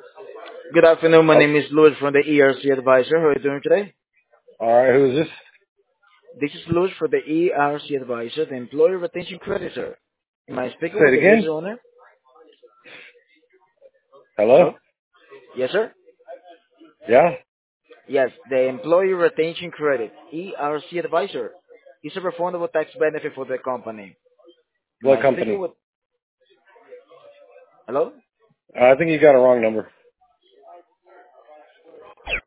Good afternoon. My Oh, name is Louis from the ERC Advisor. How are you doing today? all right. Who is this? This is Louis for the ERC Advisor, the Employee Retention Creditor. Am I speaking Say with it the business again. owner? Hello. Hello? Yes, sir? Yeah. Yes, the Employee Retention Credit, ERC Advisor, is a refundable tax benefit for the company. Am What I speaking company? with... Hello? I think you got a wrong number.